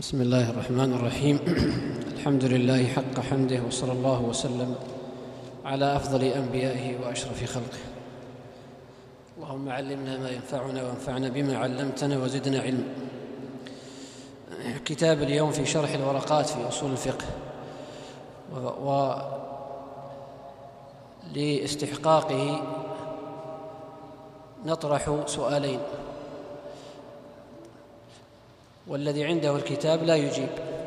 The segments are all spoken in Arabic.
بسم الله الرحمن الرحيم. الحمد لله حق حمده، وصلى الله وسلم على أفضل أنبيائه وأشرف خلقه. اللهم علمنا ما ينفعنا وانفعنا بما علمتنا وزدنا علما. كتاب اليوم في شرح الورقات في أصول الفقه، لاستحقاقه نطرح سؤالين، والذي عنده الكتاب لا يجيب.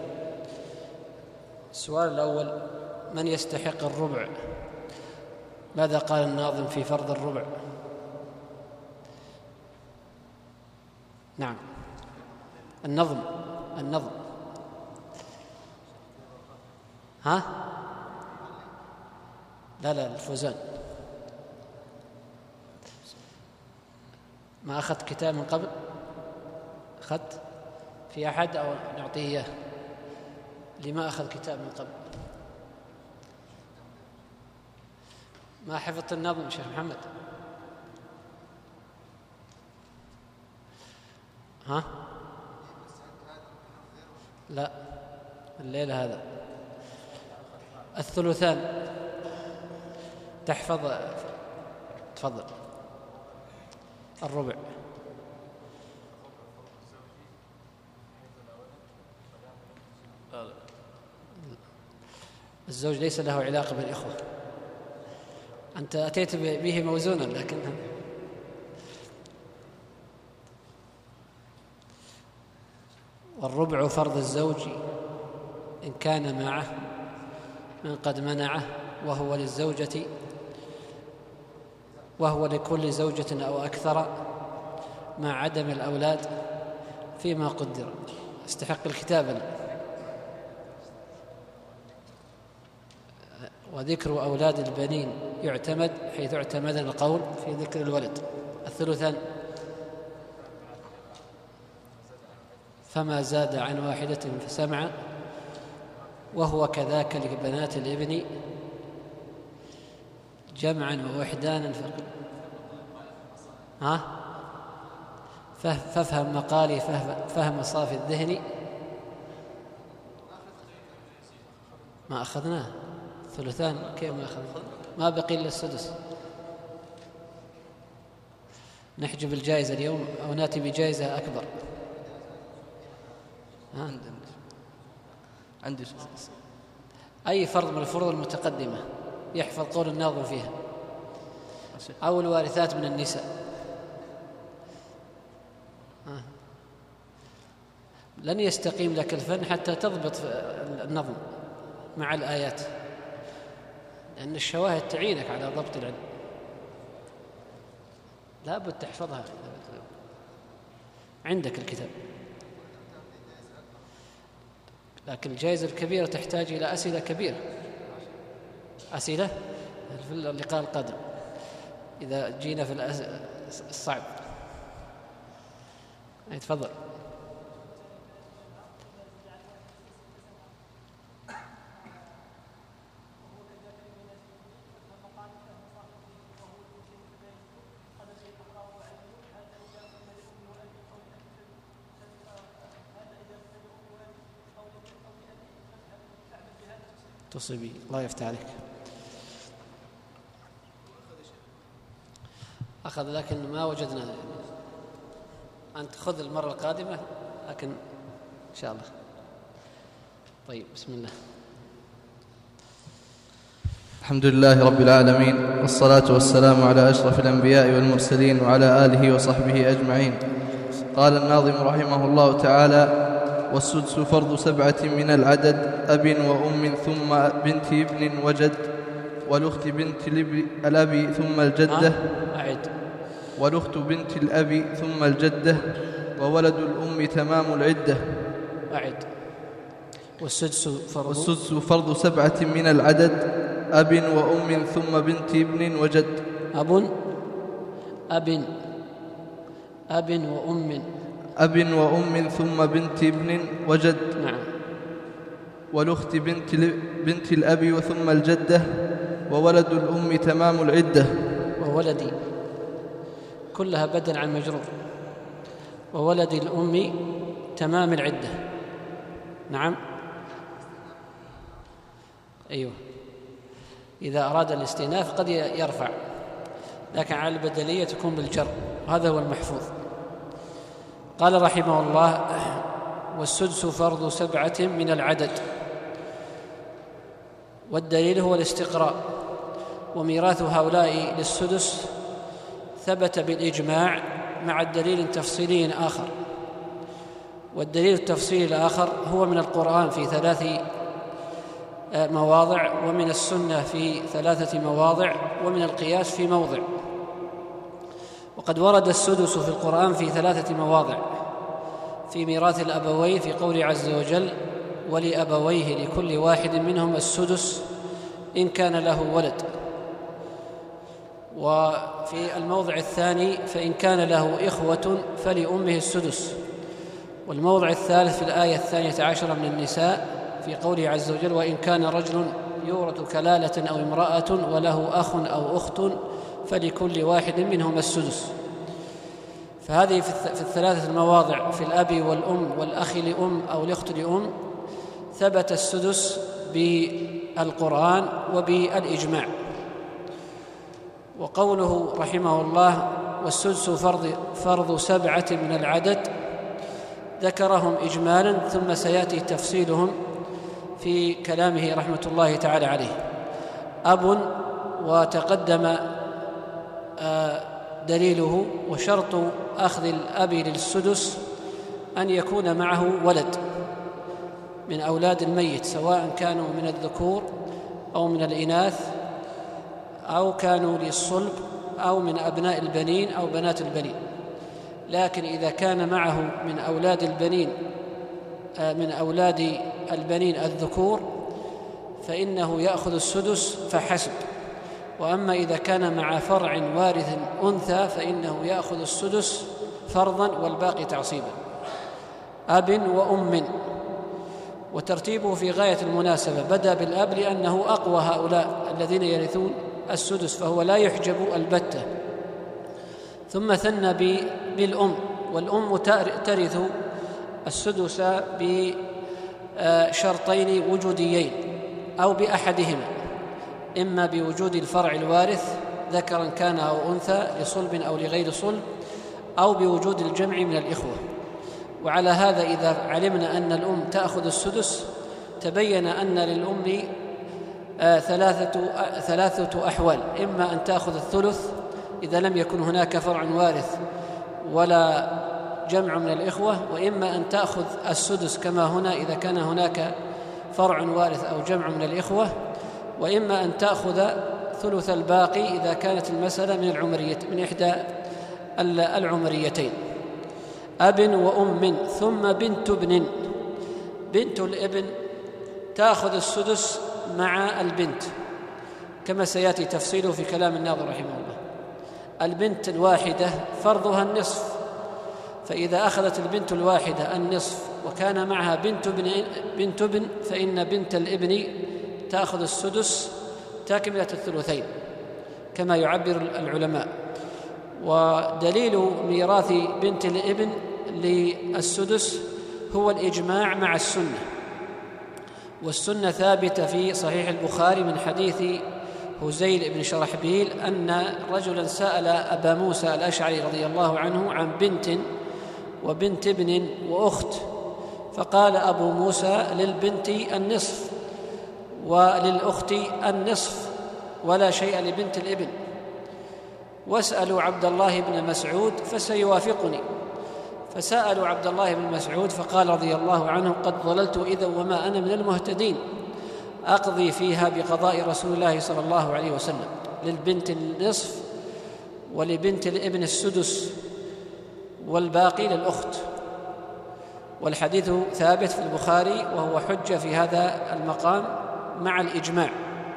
السؤال الأول: من يستحق الربع؟ ماذا قال الناظم في فرض الربع؟ نعم، النظم ها؟ لا الفوزان. ما أخذت كتاب من قبل؟ أخذت في أحد أو نعطيه إياه؟ لما أخذ كتاب من قبل؟ ما حفظت النظم شيخ محمد؟ ها؟ لا، الليلة هذا الثلثان تحفظ. تفضل. الربع. الزوج ليس له علاقة بالإخوة. أنت أتيت به موزونا، لكن والربع فرض الزوج إن كان معه من قد منعه، وهو لكل زوجة أو أكثر مع عدم الأولاد فيما قدر. استحق الكتاب. وذكر أولاد البنين يعتمد حيث اعتمد القول في ذكر الولد. الثلثان فما زاد عن واحدة فسمع، وهو كذاك لبنات الابن جمعا ووحدانا فافهم مقالي فهم صافي الذهن. ما أخذناه ثلثان. كيف ما أخذنا؟ ما بقي إلا السدس. نحجب الجائزة اليوم أو نأتي بجائزة أكبر؟ عندي أي فرض من الفروض المتقدمة يحفظ قول الناظم فيها، أو الوارثات من النساء. لن يستقيم لك الفن حتى تضبط النظم مع الآيات، لأن الشواهد تعينك على ضبط العلم. لا بد تحفظها. عندك الكتاب، لكن الجائزة الكبيرة تحتاج إلى أسئلة كبيرة. أسئلة في اللقاء القادم إذا جينا في الصعب. تفضل. تصيبي، الله يفتح عليك. أخذ لكن ما وجدنا. أنت خذ المرة القادمة، لكن إن شاء الله. طيب، بسم الله. الحمد لله رب العالمين، والصلاة والسلام على أشرف الأنبياء والمرسلين وعلى آله وصحبه أجمعين. قال الناظم رحمه الله تعالى: والسدس فرض 7 من العدد، أب وأم ثم بنت ابن وجد، والأخت بنت الأب ثم الجدة. والأخت بنت الأب ثم الجدة، وولد الأم تمام العدة. والسدس فرض 7 من العدد، أب وأم ثم بنت ابن وجد. أب وأم ثم بنت ابن وجد. نعم. والأخت بنت الأب ثم الجدة، وولد الأم تمام العدة. وولدي كلها بدل عن مجرور. وولد الأم تمام العدة. نعم، أيوه، إذا أراد الاستئناف قد يرفع، لكن على البدلية تكون بالجر، وهذا هو المحفوظ. قال رحمه الله: والسدس فرض 7 من العدد، والدليل هو الاستقراء، وميراث هؤلاء للسدس ثبت بالإجماع مع الدليل تفصيلي آخر، والدليل التفصيلي الآخر هو من القرآن في 3 مواضع، ومن السنة في 3 مواضع، ومن القياس في موضع. وقد ورد السدس في القرآن في 3 مواضع: في ميراث الأبوين في قوله عز وجل: ولأبويه لكل واحد منهم السدس إن كان له ولد. وفي الموضع الثاني: فإن كان له إخوة فلأمه السدس. والموضع الثالث في الآية 12 من النساء في قوله عز وجل: وإن كان رجل يورث كلالة أو امرأة وله أخ أو أخت فلكل واحد منهم السدس. فهذه في 3 المواضع، في الأب والأم والأخ لأم أو الأخت لأم، ثبت السدس بالقرآن وبالإجماع. وقوله رحمه الله: والسدس فرض 7 من العدد، ذكرهم إجمالا ثم سيأتي تفصيلهم في كلامه رحمة الله تعالى عليه. أب، وتقدم دليله، وشرط أخذ الأب للسدس أن يكون معه ولد من أولاد الميت، سواء كانوا من الذكور أو من الإناث، أو كانوا للصلب، أو من أبناء البنين أو بنات البنين. لكن إذا كان معه من أولاد البنين الذكور فإنه يأخذ السدس فحسب. وأما إذا كان مع فرع وارث أنثى فإنه يأخذ السدس فرضا والباقي تعصيبا. أب وأم، وترتيبه في غاية المناسبة، بدأ بالأب لأنه أقوى هؤلاء الذين يرثون السدس، فهو لا يحجب البتة، ثم ثنى بالأم، والأم ترث السدس بشرطين وجوديين أو بأحدهما: إما بوجود الفرع الوارث ذكرا كان أو أنثى لصلب أو لغير صلب، أو بوجود الجمع من الإخوة. وعلى هذا إذا علمنا أن الأم تأخذ السدس تبين أن للأم 3 أحوال: إما أن تأخذ الثلث إذا لم يكن هناك فرع وارث ولا جمع من الإخوة، وإما أن تأخذ السدس كما هنا إذا كان هناك فرع وارث أو جمع من الإخوة، وإما أن تأخذ ثلث الباقي إذا كانت المسألة من إحدى العمريتين. أب وأم، ثم بنت ابن. بنت الابن تأخذ السدس مع البنت كما سيأتي تفصيله في كلام الناظم رحمه الله. البنت الواحدة فرضها النصف، فإذا أخذت البنت الواحدة النصف وكان معها بنت ابن فإن بنت الابن تأخذ السدس تكملة الثلثين كما يعبر العلماء. ودليل ميراث بنت الابن للسدس هو الإجماع مع السنة، والسنة ثابتة في صحيح البخاري من حديث هزيل بن شرحبيل أن رجلا سأل أبا موسى الأشعري رضي الله عنه عن بنت وبنت ابن وأخت، فقال أبو موسى: للبنت النصف وللأخت النصف ولا شيء لبنت الابن، واسألوا عبد الله بن مسعود فسيوافقني. فسألوا عبد الله بن مسعود فقال رضي الله عنه: قد ضللت إذا وما أنا من المهتدين، أقضي فيها بقضاء رسول الله صلى الله عليه وسلم، للبنت النصف ولبنت الابن السدس والباقي للأخت. والحديث ثابت في البخاري وهو حجة في هذا المقام مع الإجماع.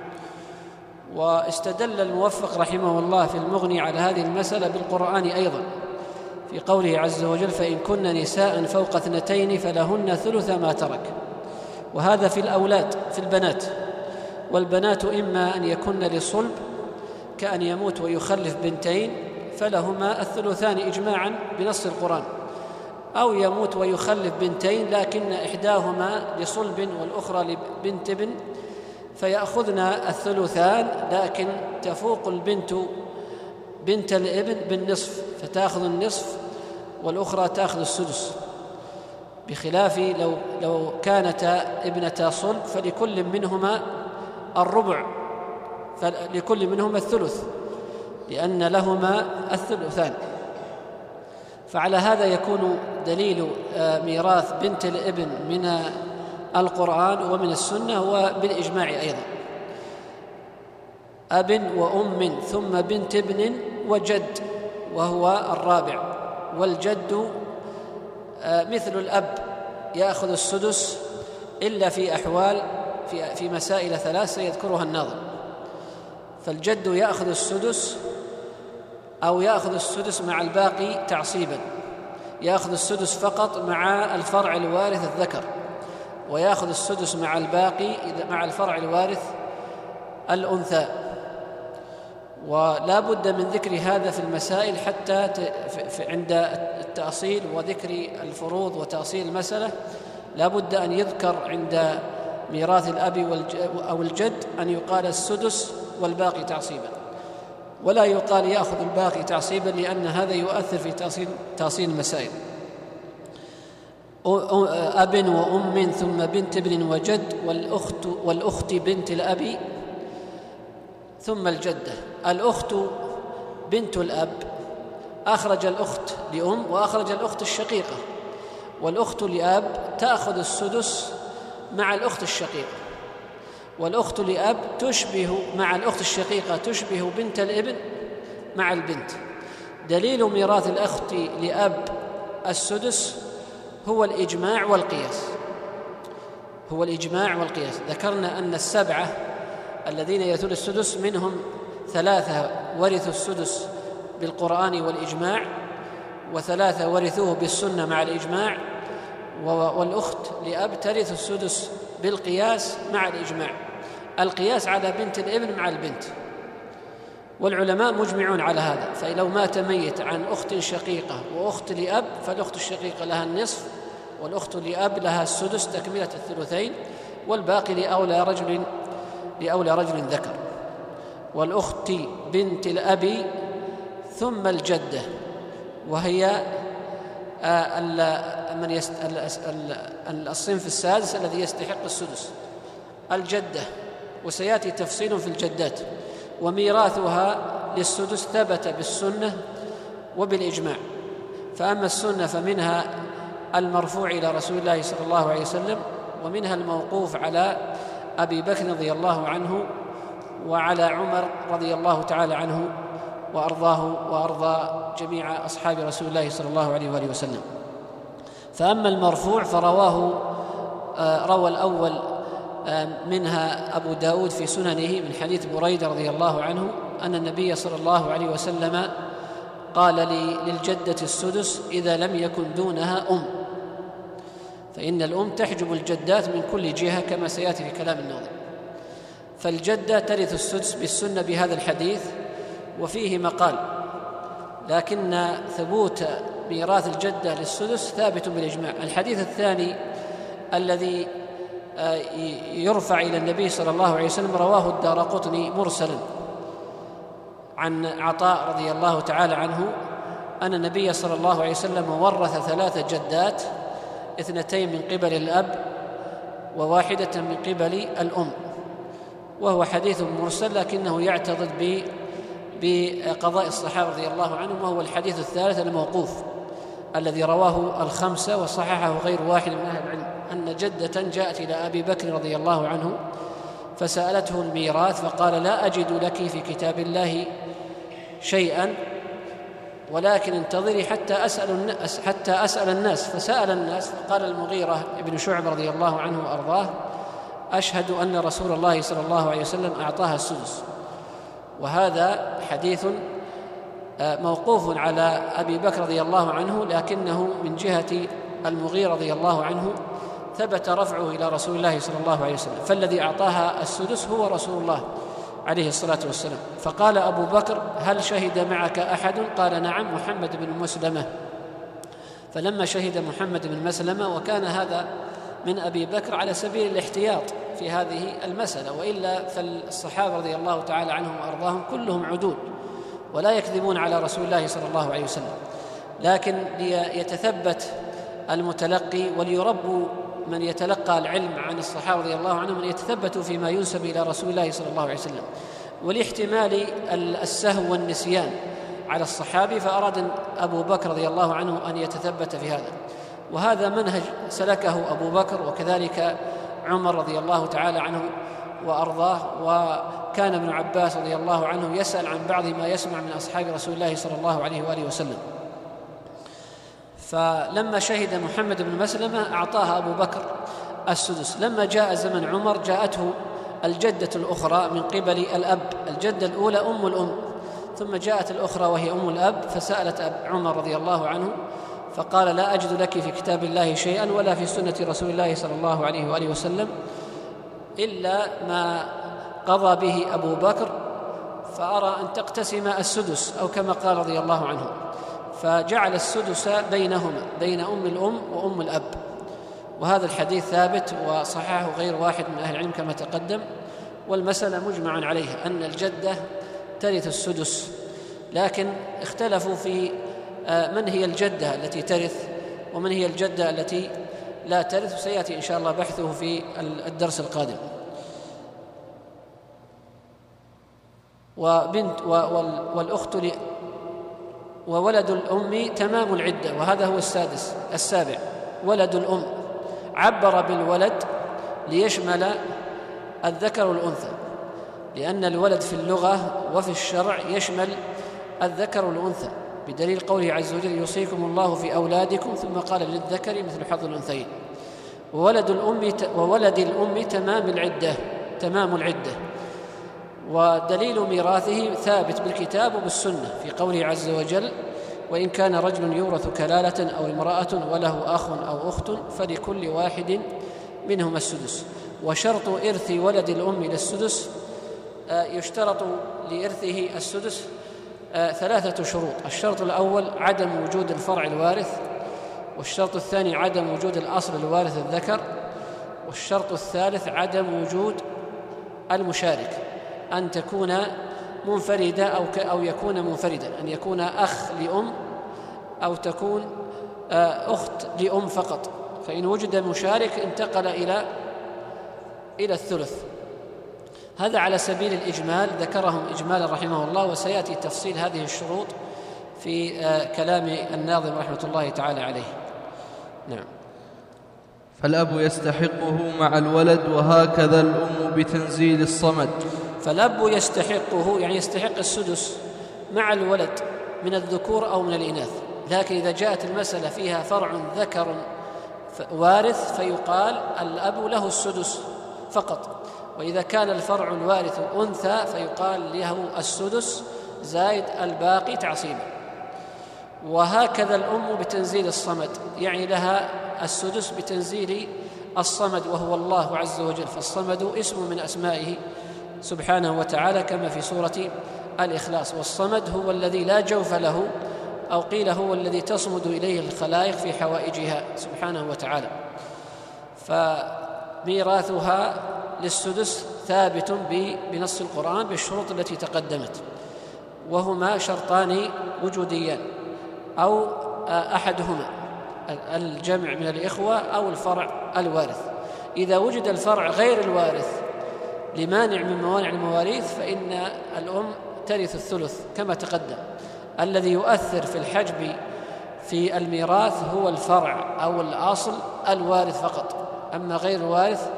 واستدل الموفق رحمه الله في المغني على هذه المسألة بالقرآن أيضا في قوله عز وجل: فإن كن نساء فوق 2 فلهن ثلث ما ترك. وهذا في الأولاد في البنات، والبنات إما أن يكن لصلب كأن يموت ويخلف بنتين فلهما الثلثان إجماعا بنص القرآن، أو يموت ويخلف بنتين لكن إحداهما لصلب والأخرى لبنت ابن، فيأخذن الثلثان، لكن تفوق البنت بنت الابن بالنصف فتأخذ النصف والأخرى تأخذ السدس، بخلاف لو كانتا ابنتا صلب فلكل منهما الربع، فلكل منهما الثلث، لأن لهما الثلثان. فعلى هذا يكون دليل ميراث بنت الابن من القرآن ومن السنة هو بالإجماع أيضا، أب وأم ثم بنت ابن وجد وهو الرابع، والجد مثل الأب يأخذ السدس إلا في أحوال في مسائل ثلاث سيذكرها الناظم. فالجد يأخذ السدس أو يأخذ السدس مع الباقي تعصيبا، يأخذ السدس فقط مع الفرع الوارث الذكر، ويأخذ السدس مع الباقي مع الفرع الوارث الأنثى. ولا بد من ذكر هذا في المسائل حتى عند التأصيل وذكر الفروض وتأصيل المسألة لا بد أن يذكر عند ميراث الأب أو الجد أن يقال السدس والباقي تعصيبا، ولا يقال يأخذ الباقي تعصيبا، لأن هذا يؤثر في تأصيل المسائل. أب وأم ثم بنت ابن وجد والأخت بنت الأب ثم الجدة. الأخت بنت الأب أخرج الأخت لأم وأخرج الأخت الشقيقة، والأخت لأب تأخذ السدس مع الأخت الشقيقة، والأخت لأب تشبه مع الأخت الشقيقة تشبه بنت الابن مع البنت. دليل ميراث الأخت لأب السدس هو الإجماع والقياس. ذكرنا أن السبعة الذين يرثون السدس منهم 3 ورثوا السدس بالقرآن والإجماع، و3 ورثوه بالسنة مع الإجماع، والأخت لأب ترث السدس بالقياس مع الإجماع، القياس على بنت الابن مع البنت، والعلماء مجمعون على هذا. فلو مات ميت عن أخت شقيقة وأخت لأب فالأخت الشقيقة لها النصف، والأخت لأب لها السدس تكملة الثلثين، والباقي لأولى رجل ذكر. والأخت بنت الأب ثم الجدة، وهي الصنف السادس الذي يستحق السدس، الجدة، وسيأتي تفصيل في الجدات. وميراثها للسدس ثبت بالسنة وبالإجماع. فأما السنة فمنها المرفوع إلى رسول الله صلى الله عليه وسلم، ومنها الموقوف على أبي بكر رضي الله عنه وعلى عمر رضي الله تعالى عنه وأرضاه وأرضى جميع أصحاب رسول الله صلى الله عليه وآله وسلم. فأما المرفوع روى الأول منها أبو داود في سننه من حديث بريدة رضي الله عنه أن النبي صلى الله عليه وسلم قال للجدة السدس إذا لم يكن دونها فإن الأم تحجب الجدات من كل جهة كما سيأتي في كلام الناظم. فالجدة ترث السدس بالسنة بهذا الحديث، وفيه مقال، لكن ثبوت ميراث الجدة للسدس ثابت بالإجماع. الحديث الثاني الذي يرفع إلى النبي صلى الله عليه وسلم رواه الدارقطني مرسلا عن عطاء رضي الله تعالى عنه أن النبي صلى الله عليه وسلم ورث 3 جدات، 2 من قبل الأب و1 من قبل الأم، وهو حديث مرسل لكنه يعتضد بقضاء الصحابة رضي الله عنهم، وهو الحديث الثالث الموقوف الذي رواه 5 وصححه غير واحد من أهل العلم، أن جدة جاءت إلى أبي بكر رضي الله عنه فسألته الميراث فقال لا أجد لك في كتاب الله شيئا، ولكن انتظري حتى أسأل الناس. فسأل الناس فقال المغيرة ابن شعبة رضي الله عنه وأرضاه أشهد أن رسول الله صلى الله عليه وسلم أعطاها السدس. وهذا حديث موقوف على أبي بكر رضي الله عنه، لكنه من جهة المغيرة رضي الله عنه ثبت رفعه إلى رسول الله صلى الله عليه وسلم، فالذي أعطاها السدس هو رسول الله عليه الصلاة والسلام. فقال أبو بكر هل شهد معك أحد؟ قال نعم، محمد بن مسلمة. فلما شهد محمد بن مسلمة، وكان هذا من أبي بكر على سبيل الاحتياط في هذه المسألة، وإلا فالصحابة رضي الله تعالى عنهم وأرضاهم كلهم عدول ولا يكذبون على رسول الله صلى الله عليه وسلم، لكن ليتثبت المتلقي وليربوا من يتلقى العلم عن الصحابة رضي الله عنهم أن يتثبتوا فيما ينسب إلى رسول الله صلى الله عليه وسلم، ولاحتمال السهو والنسيان على الصحابي، فأراد أبو بكر رضي الله عنه أن يتثبت في هذا. وهذا منهج سلكه أبو بكر، وكذلك عمر رضي الله تعالى عنه وأرضاه. وكان ابن عباس رضي الله عنه يسأل عن بعض ما يسمع من أصحاب رسول الله صلى الله عليه وآله وسلم. فلما شهد محمد بن مسلمة أعطاها أبو بكر السدس. لما جاء زمن عمر جاءته الجدة الأخرى من قبل الأب، الجدة الأولى أم الأم، ثم جاءت الأخرى وهي أم الأب، فسألت عمر رضي الله عنه فقال: لا أجد لك في كتاب الله شيئا ولا في سنة رسول الله صلى الله عليه وآله وسلم إلا ما قضى به أبو بكر، فأرى أن تقتسم السدس، أو كما قال رضي الله عنه، فجعل السدس بينهما، بين أم الأم وأم الأب. وهذا الحديث ثابت وصححه غير واحد من أهل العلم كما تقدم، والمسألة مجمع عليها أن الجدة ترث السدس، لكن اختلفوا في من هي الجدة التي ترث ومن هي الجدة التي لا ترث، وسيأتي إن شاء الله بحثه في الدرس القادم. وبنت والأخت وولد الأم تمام العدة، وهذا هو السابع ولد الأم، عبر بالولد ليشمل الذكر والأنثى، لأن الولد في اللغة وفي الشرع يشمل الذكر والأنثى، بدليل قوله عز وجل: يوصيكم الله في أولادكم، ثم قال: للذكر مثل حظ الأنثيين. وولد الأم تمام العدة. ودليل ميراثه ثابت بالكتاب وبالسنة في قوله عز وجل: وإن كان رجل يورث كلالة أو امرأة وله أخ أو أخت فلكل واحد منهما السدس. وشرط إرث ولد الأم للسدس يشترط لإرثه السدس 3 شروط: الشرط الأول عدم وجود الفرع الوارث، والشرط الثاني عدم وجود الأصل الوارث الذكر، والشرط الثالث عدم وجود المشارك، أن تكون منفردة أو يكون منفردا، أن يكون أخ لأم أو تكون أخت لأم فقط، فإن وجد مشارك انتقل إلى الثلث. هذا على سبيل الإجمال، ذكرهم إجمالا رحمه الله، وسيأتي تفصيل هذه الشروط في كلام الناظم رحمة الله تعالى عليه. نعم. فالأب يستحقه مع الولد، وهكذا الأم بتنزيل الصمد. فالأب يستحقه، يعني يستحق السدس مع الولد من الذكور أو من الإناث، لكن إذا جاءت المسألة فيها فرع ذكر وارث فيقال الأب له السدس فقط، وإذا كان الفرع الوارث أنثى فيقال له السدس زائد الباقي تعصيبا. وهكذا الأم بتنزيل الصمد، يعني لها السدس بتنزيل الصمد وهو الله عز وجل، فالصمد اسم من أسمائه سبحانه وتعالى كما في سورة الإخلاص. والصمد هو الذي لا جوف له، أو قيل هو الذي تصمد إليه الخلائق في حوائجها سبحانه وتعالى. فميراثها للسدس ثابت بنص القرآن بالشروط التي تقدمت، وهما شرطان وجوديان، أو أحدهما الجمع من الإخوة أو الفرع الوارث. إذا وجد الفرع غير الوارث لمانع من موانع المواريث فإن الأم ترث الثلث كما تقدم. الذي يؤثر في الحجب في الميراث هو الفرع أو الأصل الوارث فقط، أما غير الوارث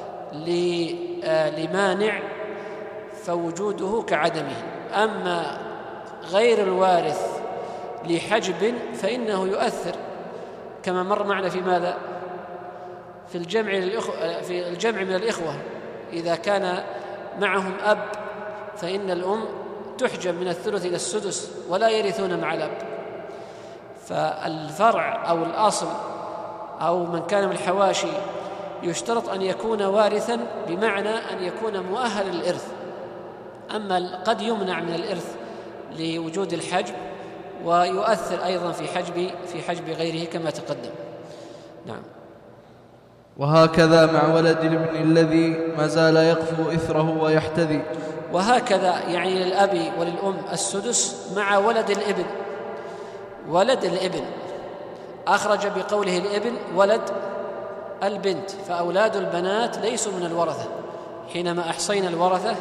لمانع فوجوده كعدمه. أما غير الوارث لحجب فإنه يؤثر، كما مر معنا في ماذا؟ في الجمع من الإخوة، إذا كان معهم أب فإن الأم تحجب من الثلث إلى السدس ولا يرثون مع الأب. فالفرع أو الأصل أو من كان من الحواشي يشترط أن يكون وارثا، بمعنى أن يكون مؤهل للإرث. أما قد يمنع من الإرث لوجود الحجب، ويؤثر أيضا في حجب غيره كما تقدم. نعم. وهكذا مع ولد الابن الذي ما زال يقفو إثره ويحتذي. وهكذا يعني للأب وللأم السدس مع ولد الابن. ولد الابن أخرج بقوله الابن ولد البنت، فأولاد البنات ليسوا من الورثة. حينما أحصينا الورثة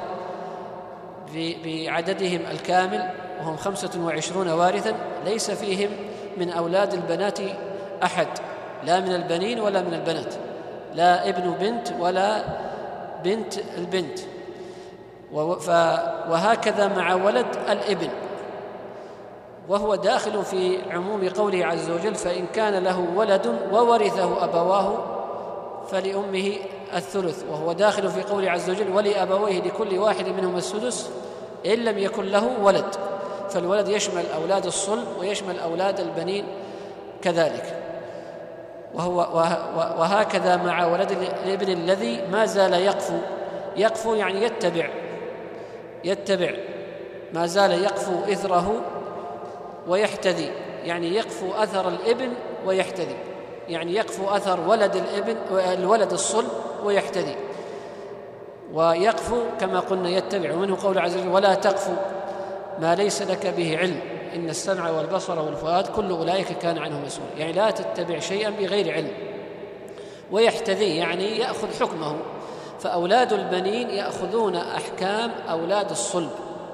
بعددهم الكامل وهم 25 وارثا ليس فيهم من أولاد البنات أحد، لا من البنين ولا من البنات، لا ابن بنت ولا بنت البنت. وهكذا مع ولد الابن، وهو داخل في عموم قوله عز وجل: فإن كان له ولد وورثه أبواه فلأمه الثلث، وهو داخل في قوله عز وجل: ولأبويه لكل واحد منهم السدس إن لم يكن له ولد. فالولد يشمل أولاد الصلب ويشمل أولاد البنين كذلك. وهكذا مع ولد الابن الذي ما زال يقفو يعني يتبع ما زال يقفو إثره ويحتذي، يعني يقفو أثر الابن ويحتذي، يعني يقفو أثر الولد الصلب ويحتذي، ويقفو كما قلنا يتبع. ومنه قول عز وجل: ولا تقفو ما ليس لك به علم إن السمع والبصر والفؤاد كل أولئك كان عنه مسؤول، يعني لا تتبع شيئا بغير علم. ويحتذي يعني يأخذ حكمه، فأولاد البنين يأخذون أحكام أولاد الصلب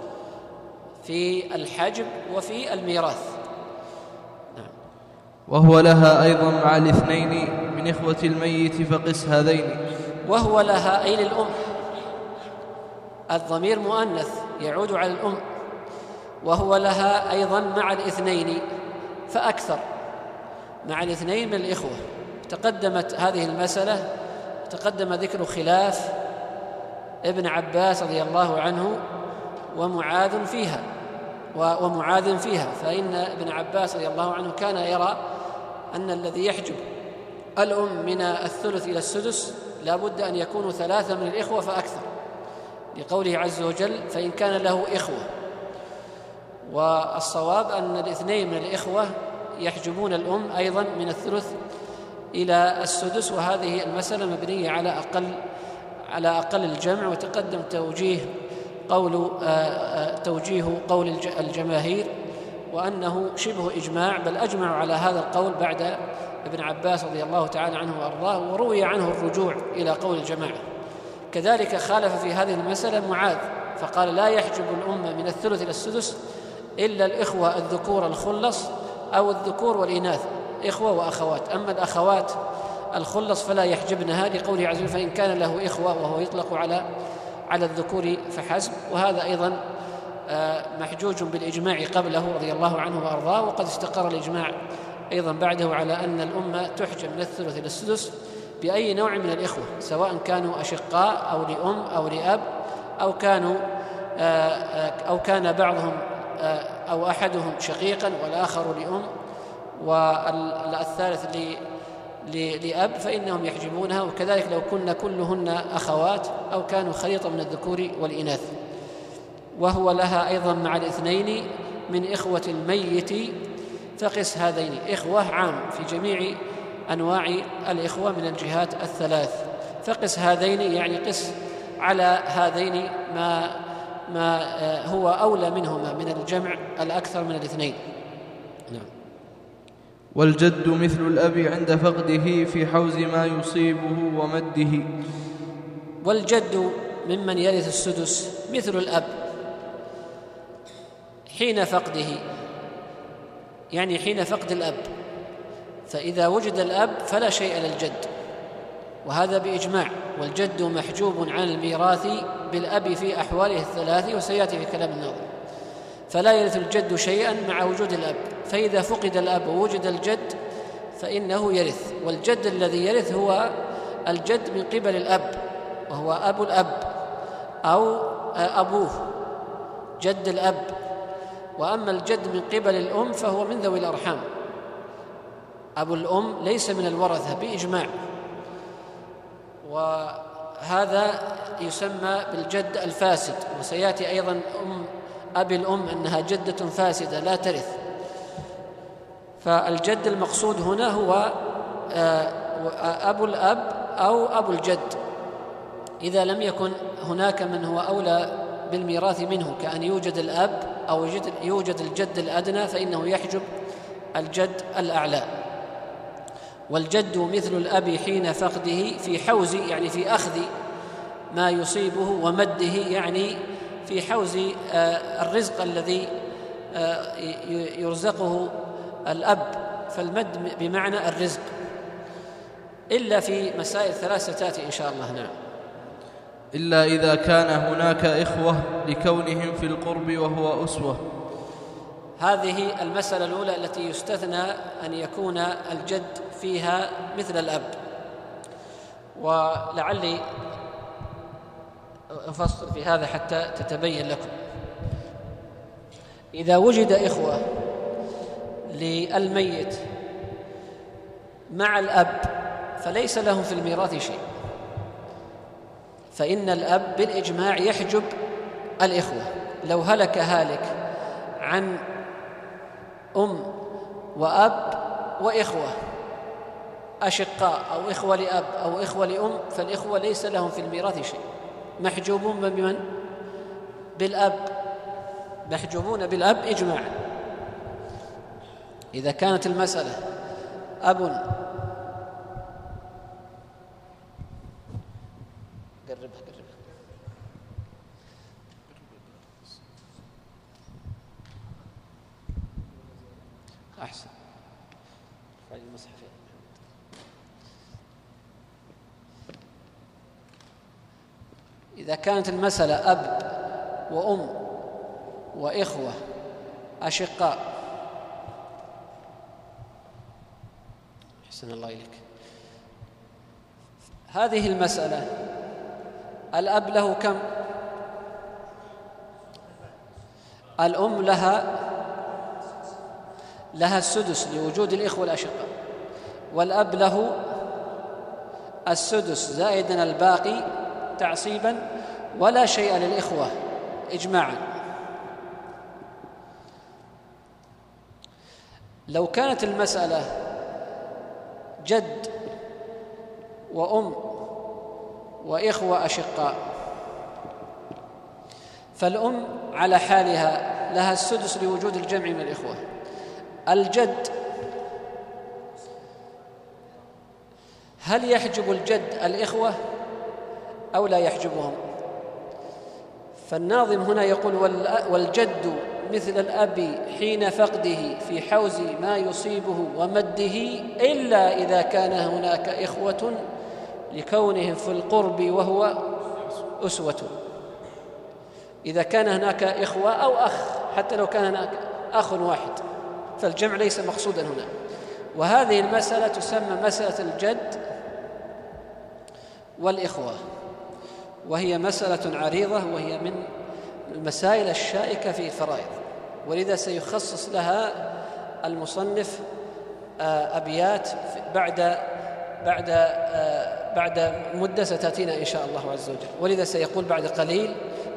في الحجب وفي الميراث. نعم. وهو لها أيضا مع الاثنين من إخوة الميت فقس هذين. وهو لها أي للأم، الضمير مؤنث يعود على الأم. وهو لها أيضا مع الاثنين فأكثر، مع الاثنين من الإخوة. تقدمت هذه المسألة، تقدم ذكر خلاف ابن عباس رضي الله عنه ومعاذ فيها، فإن ابن عباس رضي الله عنه كان يرى أن الذي يحجب الأم من الثلث إلى السدس لا بد أن يكونوا 3 من الإخوة فأكثر، لقوله عز وجل: فإن كان له إخوة. والصواب أن 2 من الإخوة يحجبون الأم أيضا من الثلث إلى السدس، وهذه المسألة مبنية على أقل الجمع. وتقدم توجيه قول الجماهير، وأنه شبه إجماع، بل أجمعوا على هذا القول بعد ابن عباس رضي الله تعالى عنه وأرضاه، وروي عنه الرجوع إلى قول الجماعة. كذلك خالف في هذه المسألة معاذ، فقال: لا يحجب الأمة من الثلث إلى السدس إلا الإخوة الذكور الخلص أو الذكور والإناث، إخوة وأخوات. أما الأخوات الخلص فلا يحجبنها، لقوله عز وجل: فإن كان له إخوة، وهو يطلق على الذكور فحسب. وهذا أيضا محجوج بالإجماع قبله رضي الله عنه وأرضاه، وقد استقر الإجماع أيضا بعده على أن الأمة تحجب من الثلث إلى السدس بأي نوع من الإخوة، سواء كانوا أشقاء أو لأم أو لأب، أو كان بعضهم أو أحدهم شقيقا والآخر لأم والثالث لأب، فإنهم يحجبونها. وكذلك لو كن كلهن أخوات أو كانوا خليطا من الذكور والإناث. وهو لها أيضا مع الاثنين من إخوة الميت فقس هذين. إخوة عام في جميع أنواع الإخوة من الجهات الثلاث. فقس هذين يعني قس على هذين ما هو أولى منهما من الجمع الأكثر من الاثنين. نعم. والجد مثل الأب عند فقده في حوز ما يصيبه ومده. والجد ممن يرث السدس مثل الأب حين فقده، يعني حين فقد الأب، فإذا وجد الأب فلا شيء للجد، وهذا بإجماع. والجد محجوب عن الميراث بالأب في أحواله الثلاث، وسيأتي في كلام الناظم. فلا يرث الجد شيئا مع وجود الأب، فإذا فقد الأب ووجد الجد فإنه يرث. والجد الذي يرث هو الجد من قبل الأب، وهو أبو الأب أو أبوه، جد الأب. وأما الجد من قبل الأم فهو من ذوي الأرحام. أبو الأم ليس من الورثة بإجماع، وهذا يسمى بالجد الفاسد. وسيأتي أيضا أبي الأم أنها جدة فاسدة لا ترث، فالجد المقصود هنا هو أبو الأب أو أبو الجد، إذا لم يكن هناك من هو أولى بالميراث منه، كأن يوجد الأب أو يوجد الجد الأدنى، فإنه يحجب الجد الأعلى. والجد مثل الأب حين فقده في حوز، يعني في أخذ ما يصيبه، ومده يعني في حوز الرزق الذي يرزقه الأب، فالمد بمعنى الرزق، إلا في مسائل ثلاثة تأتي إن شاء الله. نعم. إلا إذا كان هناك إخوة لكونهم في القرب وهو أسوة. هذه المسألة الأولى التي يستثنى أن يكون الجد فيها مثل الأب، ولعلي أفصل في هذا حتى تتبين لكم. إذا وجد إخوة للميت مع الأب فليس لهم في الميراث شيء، فإن الأب بالإجماع يحجب الإخوة. لو هلك هالك عن أم وأب وإخوة أشقاء أو إخوة لأب أو إخوة لأم، فالإخوة ليس لهم في الميراث شيء، محجوبون بمن؟ بالأب، محجوبون بالأب إجماعا. إذا كانت المسألة أب قربها أحسن. المصحف إذا كانت المسألة أب وأم وإخوة أشقاء، أحسن الله إليك، هذه المسألة الأب له كم؟ الأم لها السدس لوجود الإخوة الأشقاء، والأب له السدس زائدا الباقي تعصيبا، ولا شيء للإخوة إجماعا. لو كانت المسألة جد وأم وإخوة أشقاء، فالأم على حالها لها السدس لوجود الجمع من الإخوة. الجد هل يحجب الجد الإخوة أو لا يحجبهم؟ فالناظم هنا يقول والجد مثل الأب حين فقده في حوز ما يصيبه ومده، إلا إذا كان هناك إخوة لكونهم في القرب وهو أسوة. إذا كان هناك إخوة أو أخ، حتى لو كان هناك أخ واحد، فالجمع ليس مقصودا هنا. وهذه المسألة تسمى مسألة الجد والإخوة، وهي مسألة عريضة، وهي من المسائل الشائكة في الفرائض، ولذا سيخصص لها المصنف أبيات بعد مدة ستأتينا إن شاء الله عز وجل. ولذا سيقول بعد قليل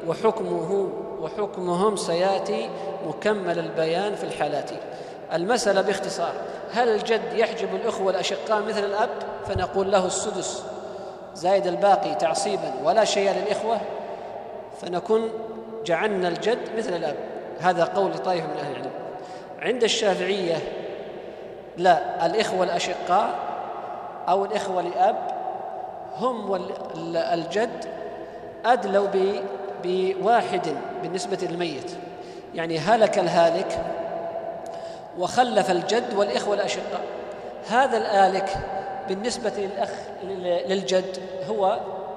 وحكمهم سيأتي مكمل البيان في الحالات. المسألة باختصار: هل الجد يحجب الأخوة الأشقاء مثل الأب؟ فنقول له السدس زائد الباقي تعصيبا ولا شيء للإخوة، فنكون جعلنا الجد مثل الأب. هذا قول طائفة من أهل العلم. عند الشافعية لا، الإخوة الأشقاء أو الإخوة لأب هم الجد أدلوا بواحد بالنسبة للميت، يعني هلك الهالك وخلف الجد والإخوة الأشقاء، هذا الآلك بالنسبة للجد هو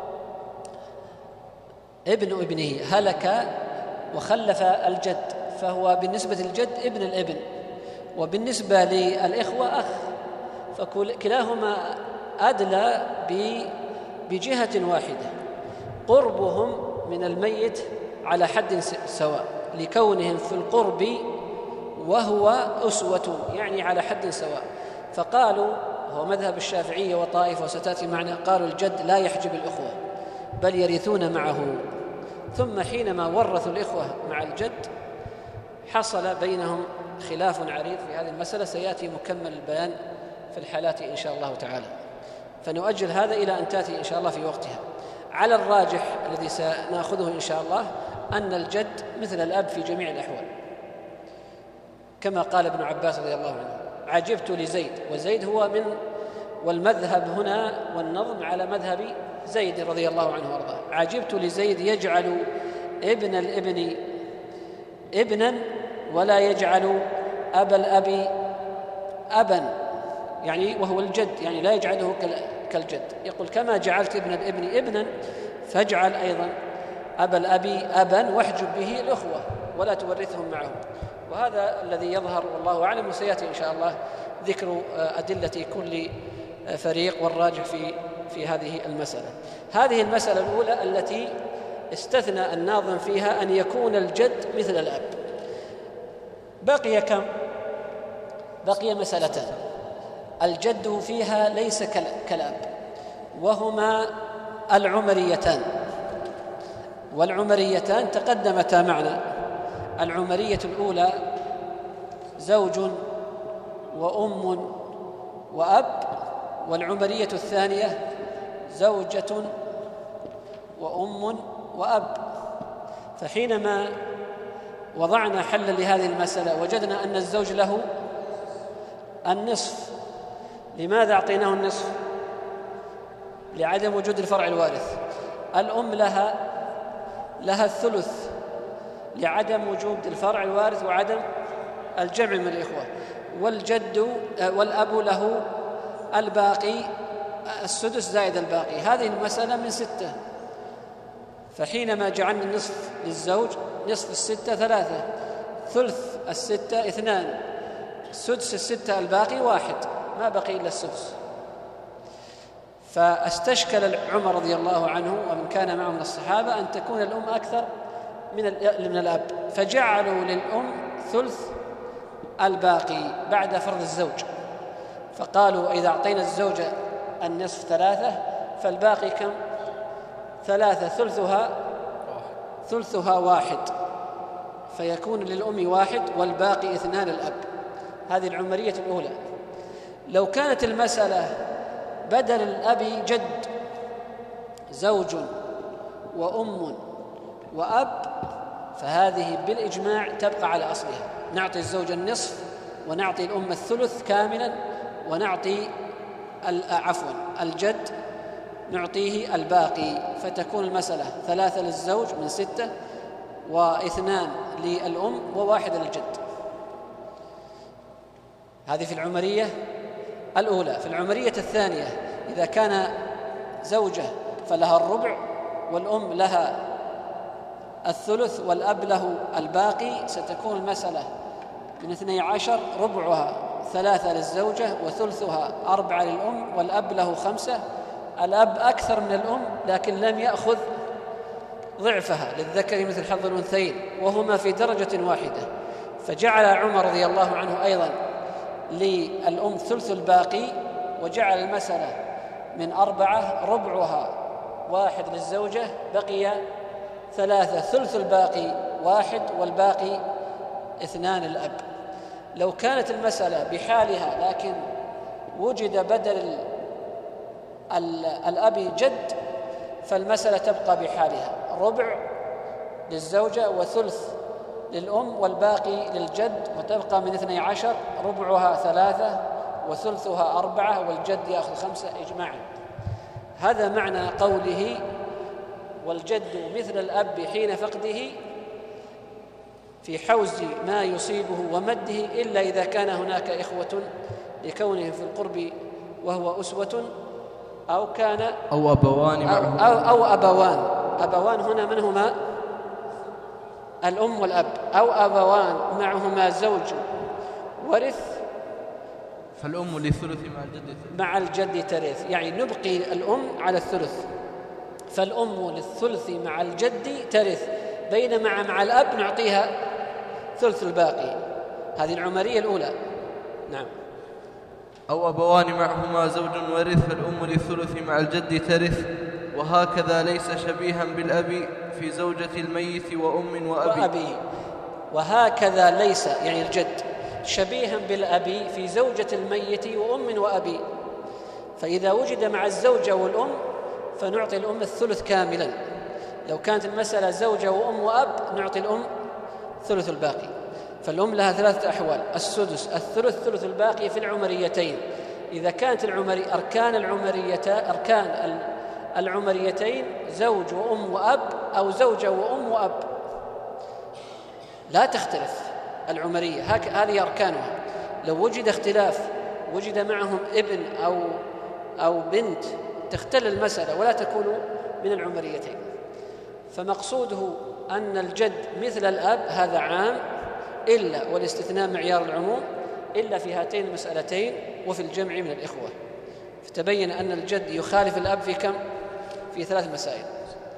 ابن ابنه، هلك وخلف الجد، فهو بالنسبة للجد ابن الابن، وبالنسبة للإخوة أخ، فكلاهما أدلى بجهة واحدة، قربهم من الميت على حد سواء لكونهم في القرب وهو أسوة، يعني على حد سواء. فقالوا، هو مذهب الشافعية وطائفة وستأتي معنا، قالوا الجد لا يحجب الأخوة بل يرثون معه. ثم حينما ورثوا الإخوة مع الجد حصل بينهم خلاف عريض في هذه المسألة سيأتي مكمل البيان في الحالات إن شاء الله تعالى، فنؤجل هذا إلى أن تأتي إن شاء الله في وقتها. على الراجح الذي سنأخذه إن شاء الله أن الجد مثل الأب في جميع الأحوال، كما قال ابن عباس رضي الله عنه: عجبت لزيد، وزيد هو والمذهب هنا والنظم على مذهب زيد رضي الله عنه وارضاه. عجبت لزيد يجعل ابن الابن ابنا ولا يجعل أبا الأب أبا، يعني وهو الجد، يعني لا يجعله كالجد. يقول: كما جعلت ابن الابن ابنا فاجعل أيضا أبا الأب أبا واحجب به الأخوة ولا تورثهم معه. وهذا الذي يظهر والله أعلم، وسيأتي إن شاء الله ذكر أدلة كل فريق والراجح في هذه المسألة. هذه المسألة الأولى التي استثنى الناظم فيها أن يكون الجد مثل الأب. بقي كم؟ بقي مسألتان الجد فيها ليس كالأب، وهما العمريتان، والعمريتان تقدمتا معنا. العمرية الأولى زوج وأم وأب، والعمرية الثانية زوجة وأم وأب. فحينما وضعنا حلا لهذه المسألة وجدنا أن الزوج له النصف. لماذا أعطيناه النصف؟ لعدم وجود الفرع الوارث. الأم لها الثلث لعدم وجود الفرع الوارث وعدم الجمع من الإخوة. والأب له الباقي السدس زائد الباقي. هذه المسألة من 6، فحينما جعلنا النصف للزوج، نصف 6 3، ثلث 6 2، سدس 6 الباقي 1، ما بقي إلا السدس. فاستشكل عمر رضي الله عنه ومن كان معه من الصحابة أن تكون الأم أكثر من الأب، فجعلوا للأم ثلث الباقي بعد فرض الزوج. فقالوا: إذا أعطينا الزوجة النصف 3 فالباقي كم؟ 3، ثلثها 1، فيكون للأم 1 والباقي 2 للأب. هذه العمرية الأولى. لو كانت المسألة بدل الأب جد زوج وأم وأب، فهذه بالإجماع تبقى على أصلها، نعطي الزوج النصف ونعطي الأم الثلث كاملا، ونعطي الجد نعطيه الباقي، فتكون المسألة 3 للزوج من 6، و2 للأم و1 للجد. هذه في العمرية الأولى. في العمرية الثانية إذا كان زوجة فلها الربع والأم لها الثلث والأب له الباقي، ستكون المسألة من 12 ربعها 3 للزوجة وثلثها 4 للأم والأب له 5. الأب أكثر من الأم لكن لم يأخذ ضعفها، للذكر مثل حظ الأنثيين، وهما في درجة واحدة. فجعل عمر رضي الله عنه أيضا للأم ثلث الباقي، وجعل المسألة من 4 ربعها 1 للزوجة، بقي 3، ثلث الباقي 1 والباقي 2 للأب. لو كانت المسألة بحالها لكن وجد بدل الأب جد، فالمسألة تبقى بحالها، ربع للزوجة وثلث للأم والباقي للجد، وتبقى من 12 ربعها 3 وثلثها 4 والجد يأخذ 5 إجماعا. هذا معنى قوله: والجد مثل الأب حين فقده في حوز ما يصيبه ومده، إلا إذا كان هناك إخوة لكونه في القرب وهو أسوة، أو كان أو أبوان معه أو أبوان هنا من هما؟ الأم والأب. أو أبوان معهما زوج ورث، فالأم للثلث مع الجد ترث، يعني نبقي الأم على الثلث، فالأم للثلث مع الجد ترث، بينما مع الأب نعطيها ثلث الباقي. هذه العمرية الأولى. نعم. أو أبوان معهما زوج ورث، فالأم للثلث مع الجد ترث، وهكذا ليس شبيها بالأب في زوجة الميت وأم وأبي. وهكذا ليس يعني الجد، شبيها بالأب في زوجة الميت وأم وأبي، فإذا وجد مع الزوجة والأم فنعطي الأم الثلث كاملا. لو كانت المسألة زوجة وأم وأب نعطي الأم ثلث الباقي. فالأم لها 3 أحوال: السدس، الثلث، ثلث الباقي في العمريتين. إذا كانت أركان العمريتين زوج وأم وأب أو زوجة وأم وأب، لا تختلف العمرية، هذه أركانها. لو وجد اختلاف، وجد معهم ابن أو بنت، تختل المسألة ولا تكون من العمريتين. فمقصوده أن الجد مثل الأب، هذا عام، إلا والاستثناء معيار العموم، إلا في هاتين المسألتين وفي الجمع من الإخوة. فتبين أن الجد يخالف الأب في كم؟ في 3 مسائل.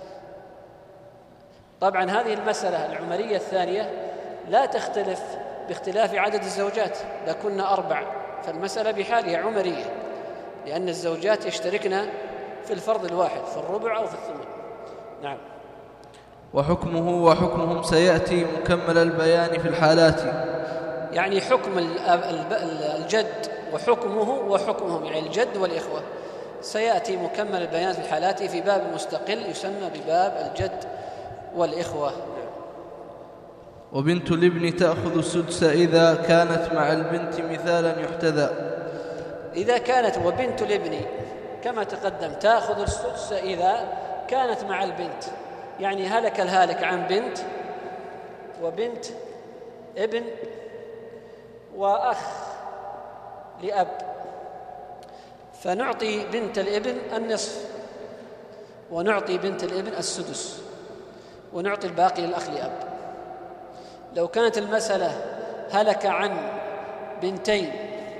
طبعا هذه المسألة العمرية الثانية لا تختلف باختلاف عدد الزوجات، لكن 4 فالمسألة بحالها عمرية، لأن الزوجات يشتركن في الفرض الواحد، في الربع أو في الثمن. نعم. وحكمه وحكمهم سيأتي مكمل البيان في الحالات، يعني حكم الجد وحكمه وحكمهم، يعني الجد والإخوة، سيأتي مكمل البيان في الحالات في باب مستقل يسمى بباب الجد والإخوة. وبنت الابن تأخذ السدس إذا كانت مع البنت مثالا يحتذى. إذا كانت وبنت الابن كما تقدم تأخذ السدس إذا كانت مع البنت، يعني هلك الهالك عن بنت وبنت ابن وأخ لأب، فنعطي بنت الابن النصف ونعطي بنت الابن السدس ونعطي الباقي للأخ لأب. لو كانت المسألة هلك عن بنتين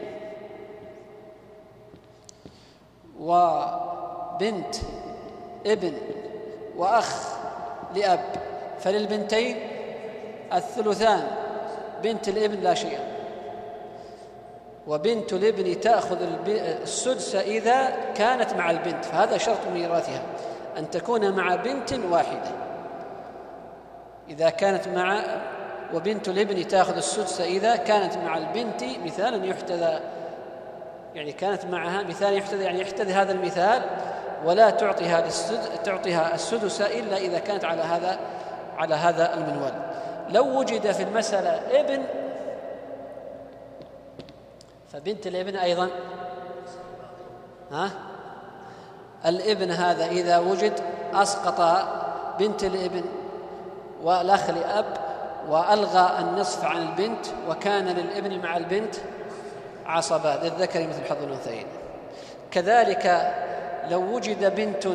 وبنت ابن وأخ لأب فللبنتين الثلثان، بنت الابن لا شيء. وبنت الابن تأخذ السدس إذا كانت مع البنت، فهذا شرط ميراثها أن تكون مع بنت واحدة. إذا كانت مع وبنت الابن تأخذ السدس إذا كانت مع البنت مثالا يحتذى، يعني كانت معها مثال يحتذى، يعني يحتذى هذا المثال، ولا تعطيها السدس إلا إذا كانت على هذا المنوال. لو وجد في المسألة ابن فبنت الابن أيضا الابن هذا إذا وجد أسقط بنت الابن والأخ لأب وألغى النصف عن البنت، وكان للابن مع البنت عصبات للذكر مثل حظ الأنثيين. كذلك لو وجد بنت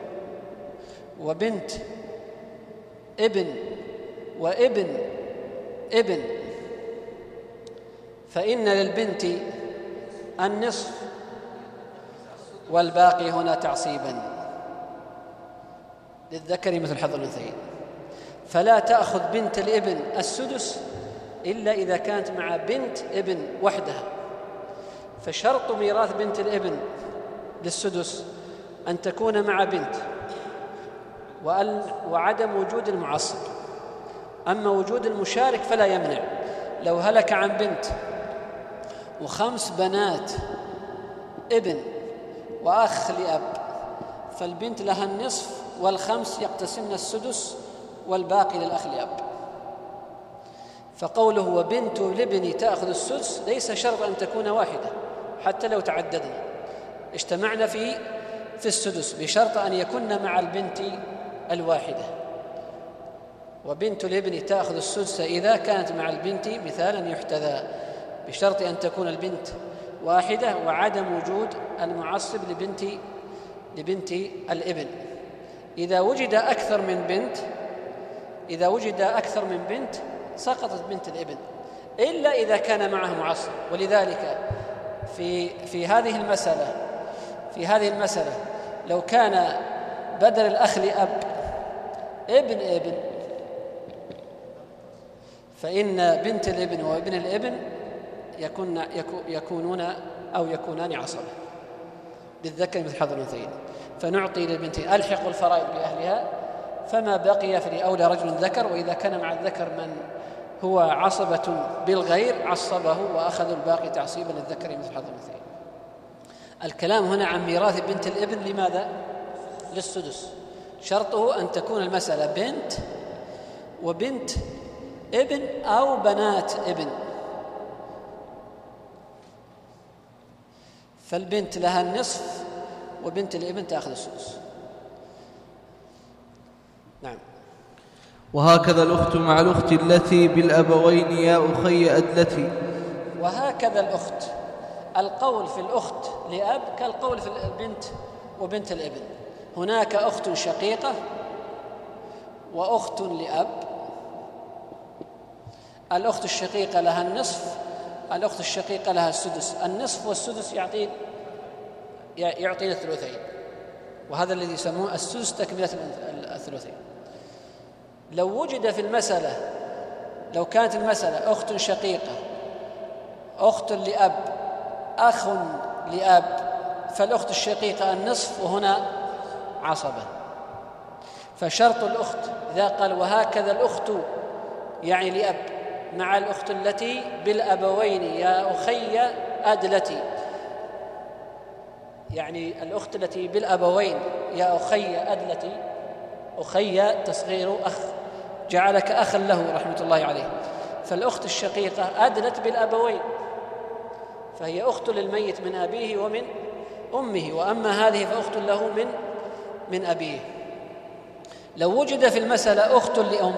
وبنت ابن وابن ابن فإن للبنت النصف والباقي هنا تعصيبا للذكر مثل حظ الأنثيين. فلا تأخذ بنت الابن السدس إلا إذا كانت مع بنت ابن وحدها. فشرط ميراث بنت الابن للسدس أن تكون مع بنت وعدم وجود المعصب. أما وجود المشارك فلا يمنع. لو هلك عن بنت و5 بنات ابن وأخ لأب فالبنت لها النصف وال5 يقتسمن السدس والباقي للأخ لأب. فقوله وبنت الابن تأخذ السدس ليس شرط أن تكون واحدة، حتى لو تعددنا اجتمعنا في السدس، بشرط أن يكون مع البنت الواحدة. وبنت الابن تأخذ السدس إذا كانت مع البنت مثالا يحتذى، بشرط أن تكون البنت واحدة وعدم وجود المعصب لبنت الابن. إذا وجد أكثر من بنت سقطت بنت الابن إلا إذا كان معه معصب. ولذلك في هذه المسألة لو كان بدل الأخ لأب ابن فإن بنت الابن وابن الابن يكونان عصبة للذكر مثل حظ الأنثيين. فنعطي للبنتين ألحق الفرائض بأهلها، فما بقي فلأولى رجل ذكر، وإذا كان مع الذكر من هو عصبة بالغير عصبه وأخذوا الباقي تعصيبا للذكر مثل حظ الأنثيين. الكلام هنا عن ميراث بنت الابن. لماذا؟ للسدس. شرطه أن تكون المسألة بنت وبنت ابن أو بنات ابن، فالبنت لها النصف وبنت الابن تأخذ السدس. نعم. وهكذا الأخت مع الأخت التي بالأبوين يا أخي أدلتي. وهكذا الأخت، القول في الأخت لأب كالقول في البنت وبنت الابن. هناك أخت شقيقة وأخت لأب. الأخت الشقيقة لها النصف، الأخت الشقيقة لها السدس. النصف والسدس يعطينا الثلثين، وهذا الذي يسموه السدس تكملة الثلثين. لو وجد في المسألة، لو كانت المسألة أخت شقيقة أخت لأب أخ لأب، فالأخت الشقيقة النصف وهنا عصبة. فشرط الأخت إذا قال وهكذا الأخت يعني لأب مع الأخت التي بالأبوين يا أخي أدلتي، يعني الأخت التي بالأبوين يا أخي أدلتي، أخي تصغير أخ، جعلك أخا له رحمة الله عليه. فالأخت الشقيقة أدلت بالأبوين، فهي أخت للميت من أبيه ومن أمه، وأما هذه فأخت له من أبيه. لو وجد في المسألة أخت لأم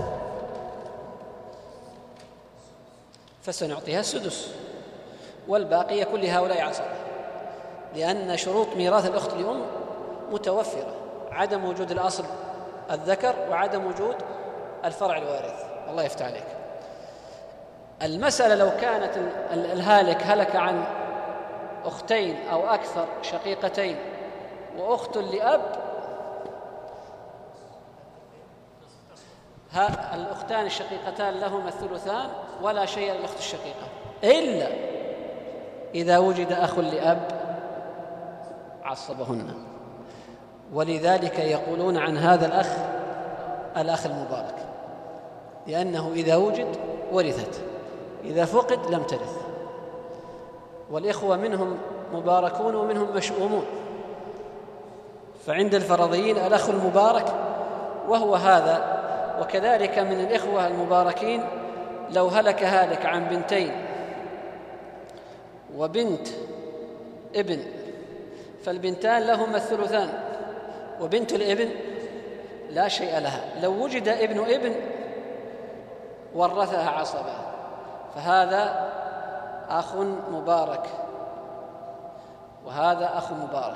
فسنعطيها السدس، والباقي يكون لهؤلاء عصبة، لأن شروط ميراث الأخت لأم متوفرة: عدم وجود الأصل الذكر وعدم وجود الفرع الوارث. الله يفتح عليك. المسألة لو كانت الهالك هلك عن أختين أو أكثر شقيقتين وأخت لأب، الأختان الشقيقتان لهما الثلثان ولا شيء للأخت الشقيقة، إلا إذا وجد أخ لأب عصبهن. ولذلك يقولون عن هذا الأخ المبارك، لأنه إذا وجد ورثت، إذا فقد لم ترث. والإخوة منهم مباركون ومنهم مشؤومون، فعند الفرضيين الأخ المبارك وهو هذا. وكذلك من الإخوة المباركين لو هلك هالك عن بنتين وبنت ابن، فالبنتان لهما الثلثان وبنت الابن لا شيء لها. لو وجد ابن ورثها عصبة، فهذا أخ مبارك وهذا أخ مبارك.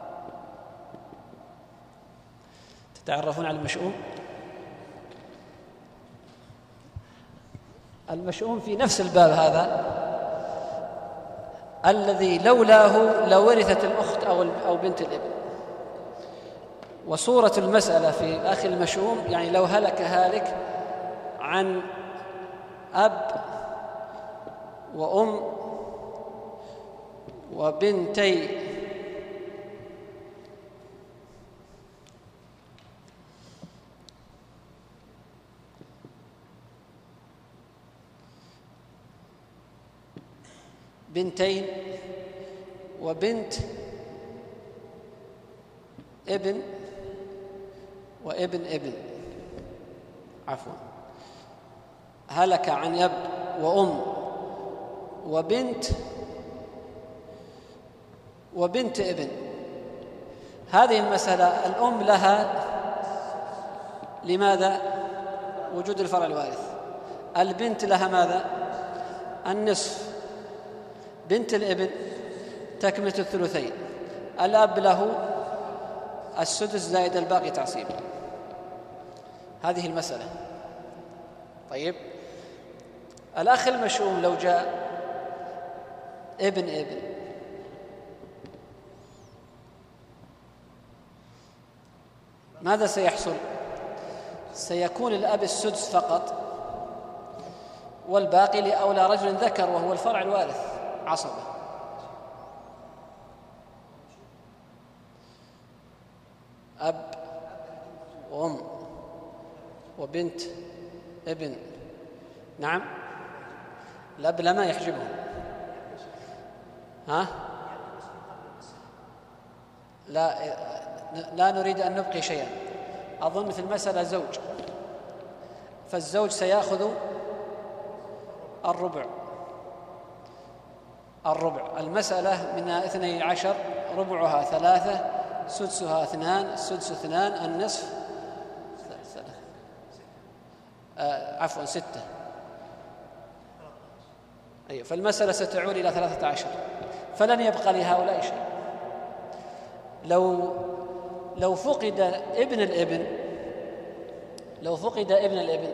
تتعرفون على المشؤوم؟ المشؤوم في نفس الباب هذا الذي لولاه لورثت الأخت أو بنت الابن. وصورة المسألة في الأخ المشؤوم يعني لو هلك هالك عن أب وأم وبنتي بنتين وبنت ابن وابن ابن، عفوا، هلك عن أب وأم وبنت ابن. هذه المسألة الأم لها لماذا؟ وجود الفرع الوارث. البنت لها ماذا؟ النصف. بنت الابن تكملة الثلثين. الأب له السدس زائد الباقي تعصيب. هذه المسألة. طيب، الأخ المشؤوم لو جاء ابن ماذا سيحصل؟ سيكون الأب السدس فقط، والباقي لأولى رجل ذكر وهو الفرع الوارث عصبة. أب وأم وبنت ابن نعم، الأب لا ما يحجبهم. ها؟ لا نريد أن نبقي شيئا. أظن في المسألة زوج، فالزوج سيأخذ الربع. المسألة من 12، ربعها 3، سدسها 2، السدس 2، النصف 6. أيوة، فالمسألة ستعود إلى 13، فلن يبقى لهؤلاء شيء. لو فقد ابن الابن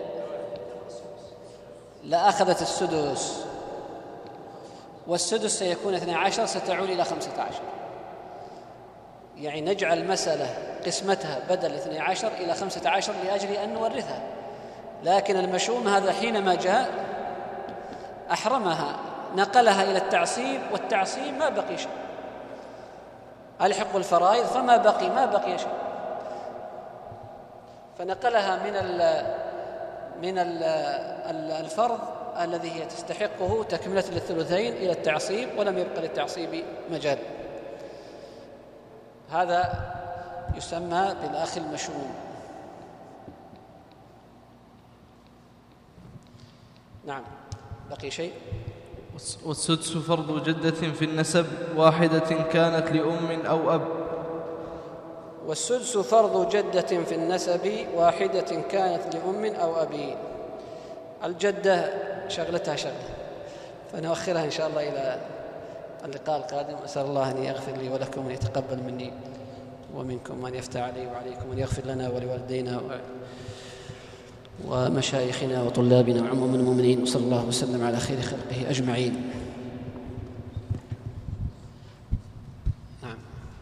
لأخذت السدس، والسدس سيكون 12، ستعود إلى 15. يعني نجعل المسألة قسمتها بدل 12 إلى 15 لأجل أن نورثها. لكن المشؤوم هذا حينما جاء أحرمها، نقلها إلى التعصيب، والتعصيب ما بقي شيء. ألحق الفرائض فما بقي شيء، فنقلها من الفرض الذي هي تستحقه تكملة للثلثين إلى التعصيب، ولم يبقى للتعصيب مجال. هذا يسمى بالأخ المشؤوم. نعم، بقي شيء. والسدس فرض جدة في النسب، واحدة كانت لأم أو أب. والسدس فرض جدة في النسب، واحدة كانت لأم أو أب. الجدة شغلتها شغلة، فنؤخرها إن شاء الله إلى اللقاء القادم. أسأل الله أن يغفر لي ولكم، وأن يتقبل مني ومنكم، وأن يفتح علي وعليكم، وأن يغفر لنا ولوالدينا ومشايخنا وطلابنا وعموم المؤمنين، وصلى الله وسلم على خير خلقه أجمعين. نعم.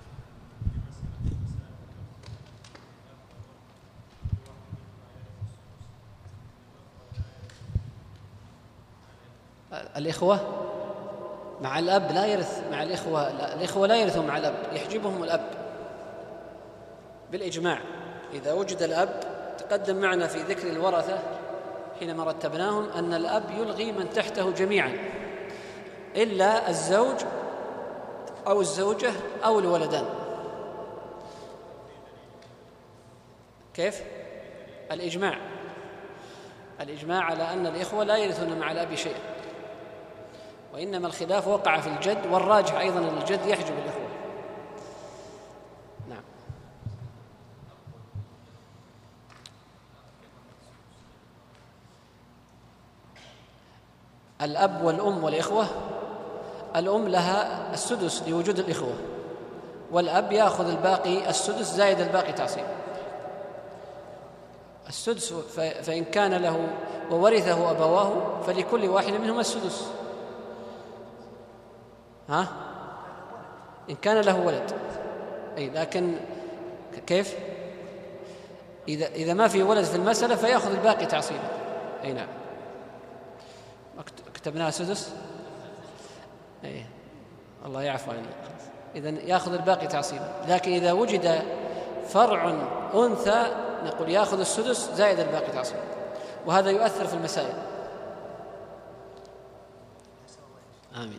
الإخوة مع الأب لا يرث مع الإخوة، الإخوة لا يرثون مع الأب، يحجبهم الأب بالإجماع. إذا وجد الأب، تقدم معنا في ذكر الورثة حينما رتبناهم أن الأب يلغي من تحته جميعا إلا الزوج أو الزوجة أو الولدان. كيف؟ الإجماع على أن الإخوة لا يرثون مع الأب شيئا، وإنما الخلاف وقع في الجد، والراجح أيضا أن الجد يحجب الإخوة. نعم. الأب والأم والإخوة، الأم لها السدس لوجود الإخوة، والأب يأخذ الباقي السدس زائد الباقي تعصيب. السدس فإن كان له وورثه أبواه فلكل واحد منهما السدس. إن كان له ولد، أي لكن كيف؟ إذا ما في ولد في المسألة فيأخذ الباقي تعصيبا. أي نعم، كتبناها سدس. أي الله يعفو علينا. إذن يأخذ الباقي تعصيبا. لكن إذا وجد فرع أنثى نقول يأخذ السدس زائد الباقي تعصيبا، وهذا يؤثر في المسائل. آمين.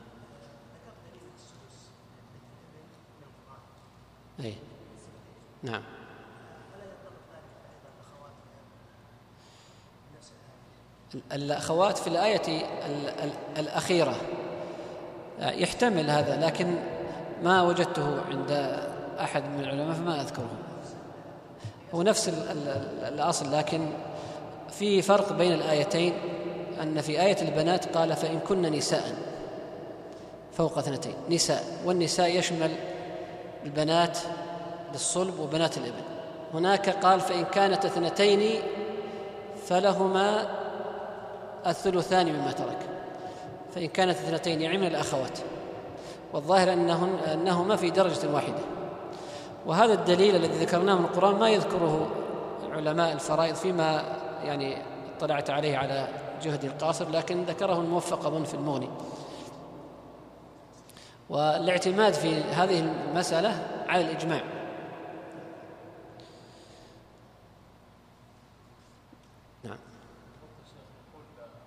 أي نعم. الأخوات في الآية الأخيرة يحتمل هذا، لكن ما وجدته عند أحد من العلماء فما أذكره. هو نفس الأصل، لكن في فرق بين الآيتين، أن في آية البنات قال فإن كن نساء فوق 2 نساء، والنساء يشمل البنات للصلب وبنات الابن. هناك قال فإن كانت 2 فلهما الثلثان مما ترك، فإن كانت 2 يعني من الأخوات، والظاهر أنهما في درجة واحدة. وهذا الدليل الذي ذكرناه من القرآن ما يذكره علماء الفرائض فيما يعني اطلعت عليه على جهد القاصر، لكن ذكره الموفق أظن في المغني. والاعتماد في هذه المسألة على الإجماع. نعم.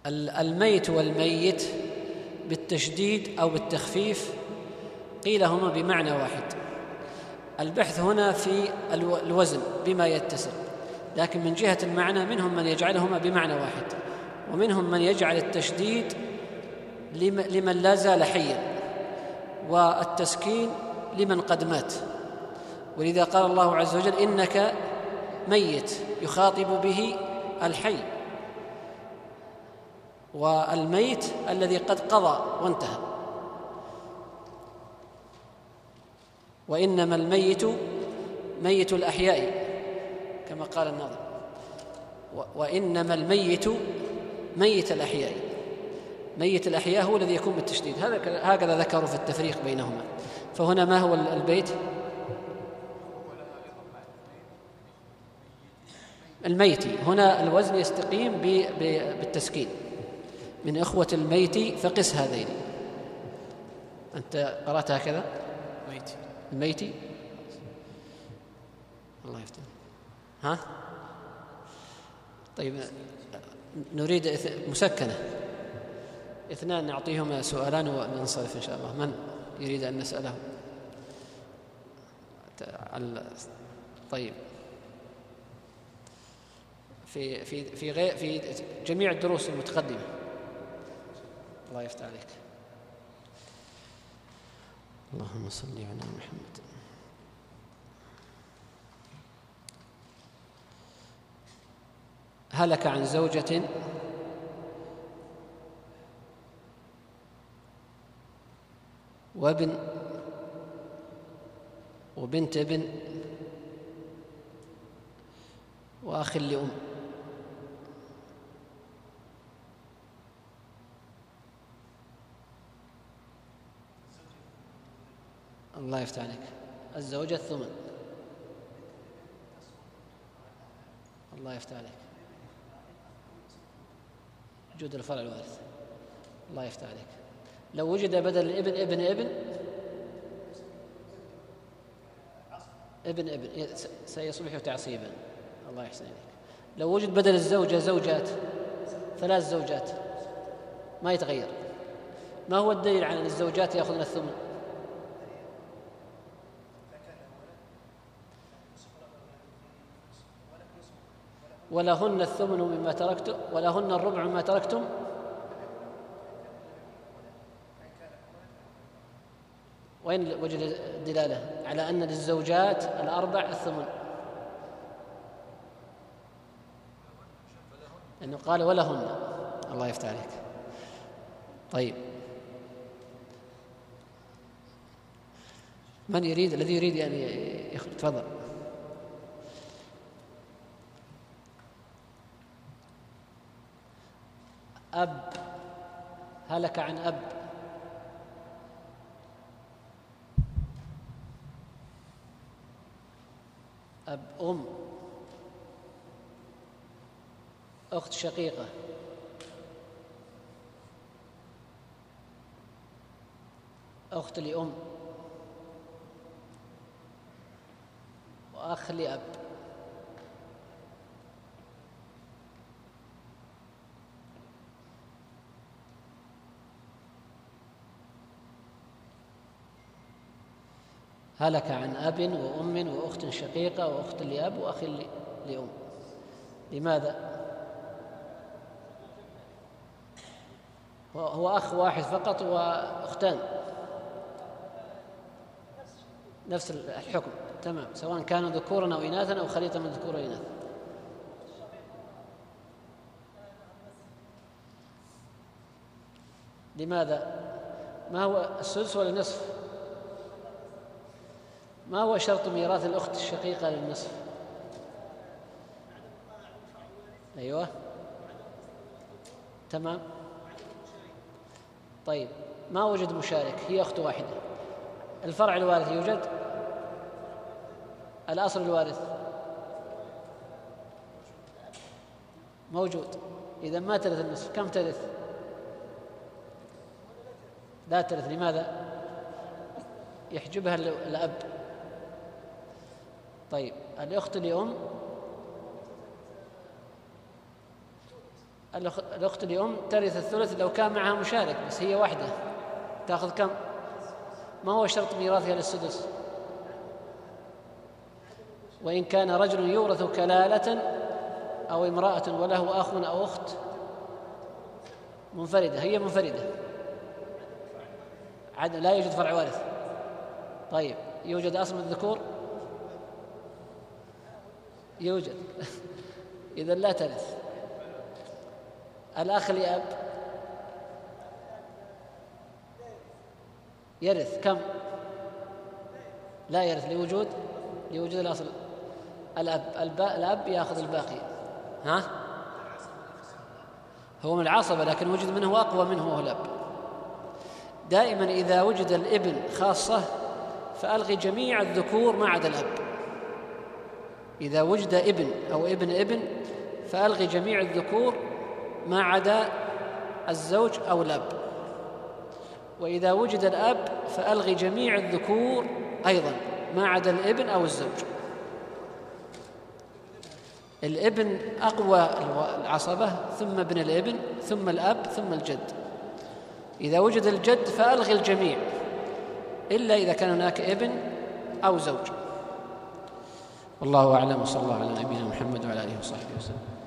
الميت والميت بالتشديد أو بالتخفيف قيل هما بمعنى واحد. البحث هنا في الوزن بما يتسق، لكن من جهة المعنى منهم من يجعلهما بمعنى واحد، ومنهم من يجعل التشديد لمن لا زال حيا، والتسكين لمن قد مات. ولذا قال الله عز وجل: إنك ميت، يخاطب به الحي، والميت الذي قد قضى وانتهى. وإنما الميت ميت الأحياء كما قال الناظم، وإنما الميت ميت الأحياء. ميت الأحياء هو الذي يكون بالتشديد، هكذا ذكروا في التفريق بينهما. فهنا ما هو البيت؟ الميت هنا الوزن يستقيم بالتسكين، من إخوة الميت فقس هذين. أنت قرأت هكذا؟ الميت. الله يفتح. ها؟ طيب، نريد مسكنة، اثنان نعطيهما سؤالان وننصرف إن شاء الله. من يريد أن نسأله؟ طيب، في جميع الدروس المتقدمة. الله يفتح عليك. اللهم صل على محمد. هلك عن زوجة وابن وبنت ابن وأخ لأم. الله يفتح عليك. الزوجة الثمن. الله يفتح عليك. وجود الفرع الوارث. الله يفتح عليك. لو وجد بدل الابن ابن سيصبح تعصيبا. الله يحسن إليك. لو وجد بدل الزوجة زوجات، 3 زوجات، ما يتغير. ما هو الدليل على أن الزوجات يأخذن الثمن؟ ولهن الثمن مما تركتم ولهن الربع مما تركتم. وين وجد الدلالة على أن للزوجات الأربع الثمن؟ لأنه قال ولهن. الله يفتح عليك. طيب، من يريد؟ الذي يريد يعني تفضل. أب، هلك عن أب. أب، أم، أخت شقيقة، أخت لأم، وأخ لأب. هلك عن أب وأم وأخت شقيقة وأخت لأب وأخ لأم. لماذا؟ هو أخ واحد فقط وأختان، نفس الحكم تمام، سواء كانوا ذكورا أو إناثا أو خليطا من ذكور وإناث. لماذا؟ ما هو السدس ولا النصف؟ ما هو شرط ميراث الأخت الشقيقة للنصف؟ أيوة تمام. طيب، ما وجد مشارك، هي أخت واحدة. الفرع الوارث يوجد؟ الأصل الوارث موجود. إذا ما ترث النصف، كم ترث؟ لا ترث. لماذا؟ يحجبها الأب. طيب، الأخت لأم الأخت لأم ترث الثلث لو كان معها مشارك، بس هي واحدة تأخذ كم؟ ما هو شرط ميراثها للسدس؟ وإن كان رجل يورث كلالة أو امرأة وله أخ أو أخت منفردة، هي منفردة لا يوجد فرع وارث. طيب يوجد أصل من الذكور؟ يوجد إذن لا ترث. الأخ لأب يرث كم؟ لا يرث لوجود الأصل. الأب يأخذ الباقي. ها؟ هو من العصبة لكن وجد منه أقوى منه وهو الأب. دائما إذا وجد الابن خاصة فألغي جميع الذكور ما عدا الأب. إذا وجد ابن أو ابن فألغي جميع الذكور ما عدا الزوج أو الأب. وإذا وجد الأب فألغي جميع الذكور أيضا ما عدا الابن أو الزوج. الابن أقوى العصبة، ثم ابن الابن، ثم الأب، ثم الجد. إذا وجد الجد فألغي الجميع إلا إذا كان هناك ابن أو زوج. والله أعلم، وصلى الله على نبينا محمد وعلى آله وصحبه وسلم.